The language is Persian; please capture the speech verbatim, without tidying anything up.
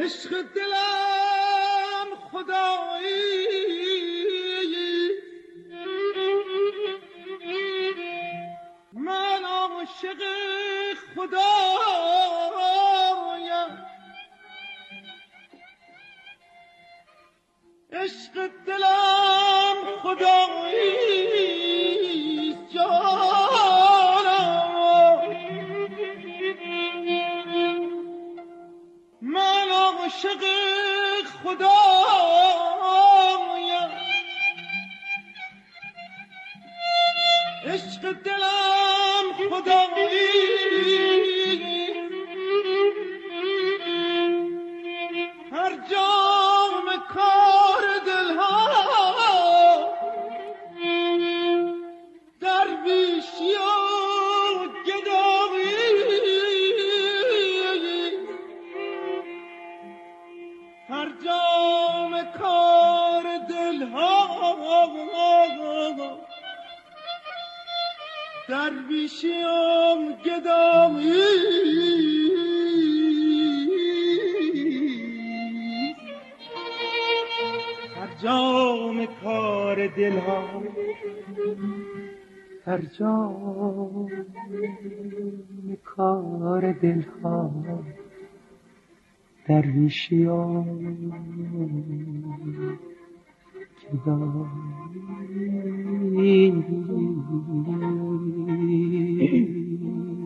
عشق دلم خدایی من عاشق خدایم عشق دلم خدایی جانم من عاشق خدایم عشق دلم خدایی هر جام کار دلها درویشی و گدایی هر جام کار دلها درویشیم گدایی هر جام کار دلها هر جام کار دلها درویشیم گدایی